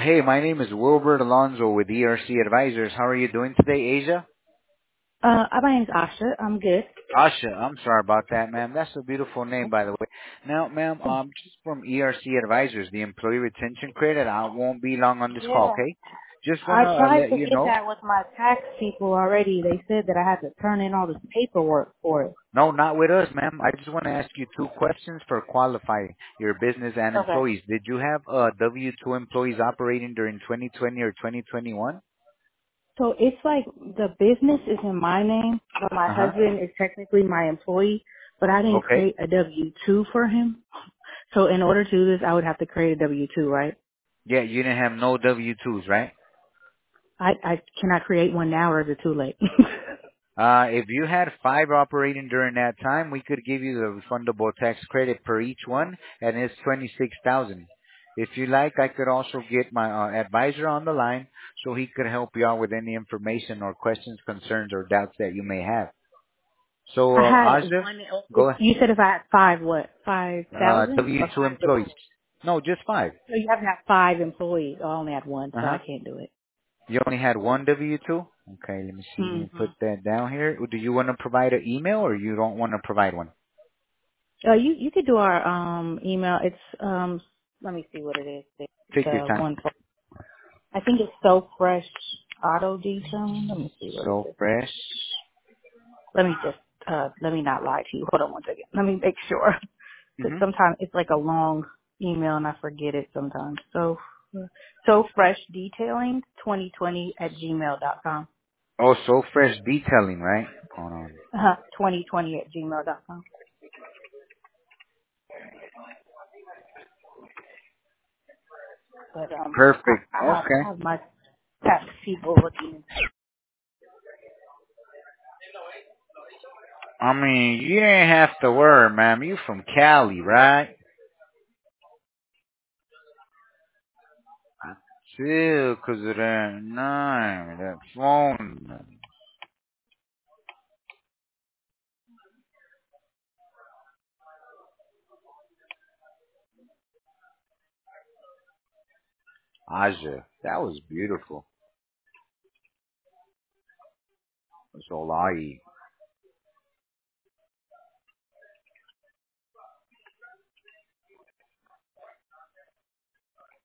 Hey, my name is Wilbert Alonzo with ERC Advisors. How are you doing today, Asia? My name's Asha. I'm good. Asha, I'm sorry about that, ma'am. That's a beautiful name, by the way. Now, ma'am, just from ERC Advisors, the Employee Retention Credit. I won't be long on this call, Yeah. okay? Just want I to tried let to you get know. that with my tax people already. They said that I had to turn in all this paperwork for it. No, not with us, ma'am. I just want to ask you two questions for qualifying your business and Okay. employees. Did you have W-2 employees operating during 2020 or 2021? So it's like the business is in my name, but my Uh-huh. husband is technically my employee, but I didn't Okay. create a W-2 for him. So in order to do this, I would have to create a W-2, right? Yeah, you didn't have no W-2s, right? I cannot create one now or is it too late? If you had five operating during that time, we could give you the refundable tax credit per each one, and it's 26,000. If you like, I could also get my advisor on the line so he could help you out with any information or questions, concerns, or doubts that you may have. So, I had Aja, one, go ahead. you said if I had five, what, 5,000 or W-2 five employees. No, just five. So you have to have five employees. I only had one, so Uh-huh. I can't do it. You only had one W-2? Okay, let me see. Let hmm me put that down here. Do you want to provide an email or you don't want to provide one? you could do our email. It's let me see what it is. Take your The time. one for I think it's So Fresh Auto Detailing. Let me see what it So is. fresh. Let me just let me not lie to you. Hold on one second. Let me make sure because Mm-hmm. sometimes it's like a long email and I forget it sometimes. So Fresh Detailing 2020 at gmail.com. Oh, so fresh detailing, right? Hold on. 2020 at gmail.com. But Perfect. I Okay. have my tax people looking. I mean, you didn't have to worry, ma'am. You from Cali, right? Still, 'cause of that name, that phone. Aja, that was beautiful. That's all I eat.